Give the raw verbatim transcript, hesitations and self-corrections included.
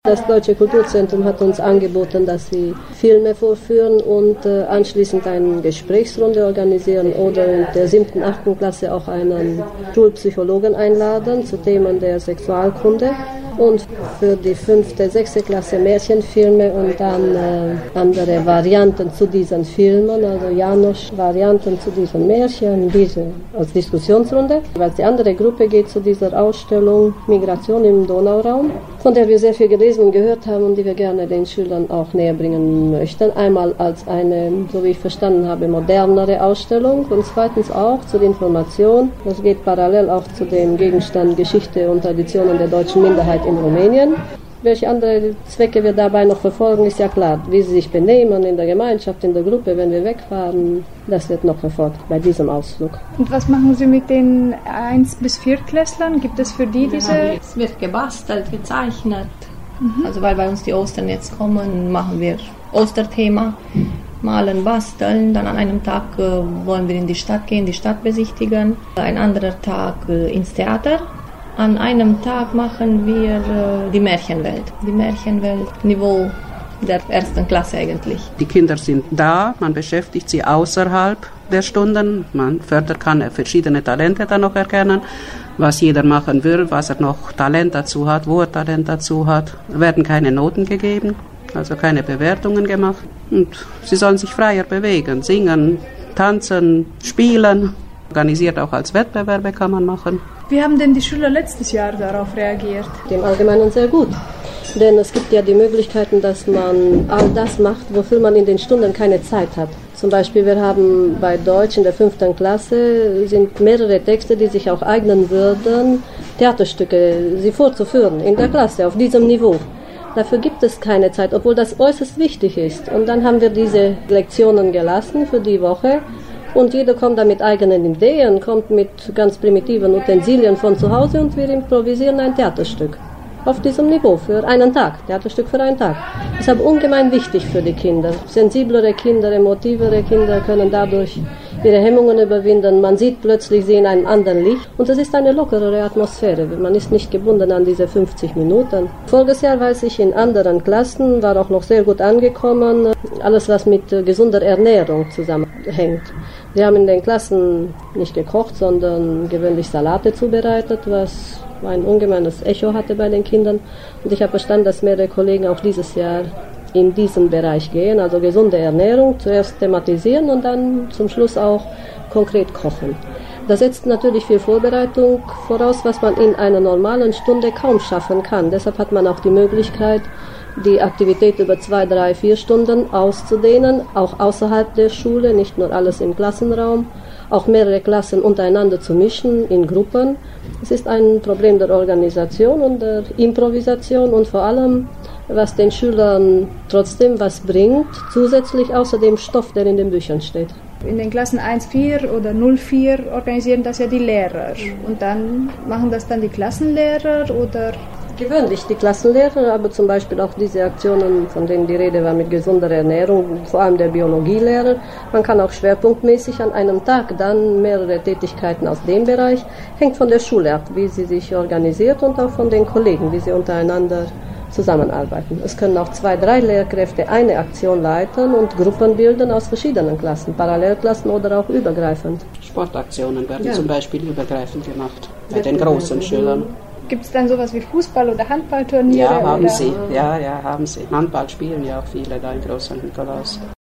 Das Deutsche Kulturzentrum hat uns angeboten, dass sie Filme vorführen und äh, anschließend eine Gesprächsrunde organisieren oder in der siebten, achten Klasse auch einen Schulpsychologen einladen zu Themen der Sexualkunde. Und für die fünfte, sechste Klasse Märchenfilme und dann äh, andere Varianten zu diesen Filmen, also Janosch-Varianten zu diesen Märchen, diese als Diskussionsrunde. Weil die andere Gruppe geht zu dieser Ausstellung Migration im Donauraum, von der wir sehr viel gelesen und gehört haben und die wir gerne den Schülern auch näher bringen möchten. Einmal als eine, so wie ich verstanden habe, modernere Ausstellung und zweitens auch zur Information. Das geht parallel auch zu dem Gegenstand Geschichte und Traditionen der deutschen Minderheit in Rumänien. Welche andere Zwecke wir dabei noch verfolgen, ist ja klar. Wie sie sich benehmen in der Gemeinschaft, in der Gruppe, wenn wir wegfahren, das wird noch verfolgt bei diesem Ausflug. Und was machen Sie mit den eins bis vier Klässlern? Gibt es für die diese... Es wird gebastelt, gezeichnet. Mhm. Also weil bei uns die Ostern jetzt kommen, machen wir Osterthema, malen, basteln. Dann an einem Tag äh, wollen wir in die Stadt gehen, die Stadt besichtigen. Ein anderer Tag äh, ins Theater. An einem Tag machen wir äh, die Märchenwelt. Die Märchenwelt, Niveau der ersten Klasse eigentlich. Die Kinder sind da, man beschäftigt sie außerhalb der Stunden. Man fördert, kann verschiedene Talente dann noch erkennen, was jeder machen will, was er noch Talent dazu hat, wo er Talent dazu hat. Es werden keine Noten gegeben, also keine Bewertungen gemacht. Und sie sollen sich freier bewegen, singen, tanzen, spielen. Organisiert auch als Wettbewerbe kann man machen. Wie haben denn die Schüler letztes Jahr darauf reagiert? Im Allgemeinen sehr gut. Denn es gibt ja die Möglichkeiten, dass man all das macht, wofür man in den Stunden keine Zeit hat. Zum Beispiel, wir haben bei Deutsch in der fünften Klasse sind mehrere Texte, die sich auch eignen würden, Theaterstücke, sie vorzuführen in der Klasse auf diesem Niveau. Dafür gibt es keine Zeit, obwohl das äußerst wichtig ist. Und dann haben wir diese Lektionen gelassen für die Woche. Und jeder kommt da mit eigenen Ideen, kommt mit ganz primitiven Utensilien von zu Hause und wir improvisieren ein Theaterstück. Auf diesem Niveau für einen Tag, Theaterstück für einen Tag. Das ist aber ungemein wichtig für die Kinder. Sensiblere Kinder, emotivere Kinder können dadurch ihre Hemmungen überwinden. Man sieht plötzlich sie in einem anderen Licht und es ist eine lockerere Atmosphäre. Man ist nicht gebunden an diese fünfzig Minuten. Voriges Jahr, weiß ich, in anderen Klassen war auch noch sehr gut angekommen. Alles, was mit gesunder Ernährung zusammenhängt. Wir haben in den Klassen nicht gekocht, sondern gewöhnlich Salate zubereitet, was ein ungemeines Echo hatte bei den Kindern. Und ich habe verstanden, dass mehrere Kollegen auch dieses Jahr in diesen Bereich gehen, also gesunde Ernährung, zuerst thematisieren und dann zum Schluss auch konkret kochen. Das setzt natürlich viel Vorbereitung voraus, was man in einer normalen Stunde kaum schaffen kann. Deshalb hat man auch die Möglichkeit, die Aktivität über zwei, drei, vier Stunden auszudehnen, auch außerhalb der Schule, nicht nur alles im Klassenraum, auch mehrere Klassen untereinander zu mischen in Gruppen. Es ist ein Problem der Organisation und der Improvisation und vor allem, was den Schülern trotzdem was bringt, zusätzlich außer dem Stoff, der in den Büchern steht. In den Klassen eins vier oder null vier organisieren das ja die Lehrer. Und dann machen das dann die Klassenlehrer oder... Gewöhnlich die Klassenlehrer, aber zum Beispiel auch diese Aktionen, von denen die Rede war mit gesunder Ernährung, vor allem der Biologielehrer. Man kann auch schwerpunktmäßig an einem Tag dann mehrere Tätigkeiten aus dem Bereich. Hängt von der Schule ab, wie sie sich organisiert und auch von den Kollegen, wie sie untereinander zusammenarbeiten. Es können auch zwei, drei Lehrkräfte eine Aktion leiten und Gruppen bilden aus verschiedenen Klassen, Parallelklassen oder auch übergreifend. Sportaktionen werden ja. zum Beispiel übergreifend gemacht bei den großen Schülern. Gibt es dann sowas wie Fußball- oder Handballturniere? Ja, haben oder? sie. Ja, ja, haben sie. Handball spielen ja auch viele da in Groß Sankt Nikolaus.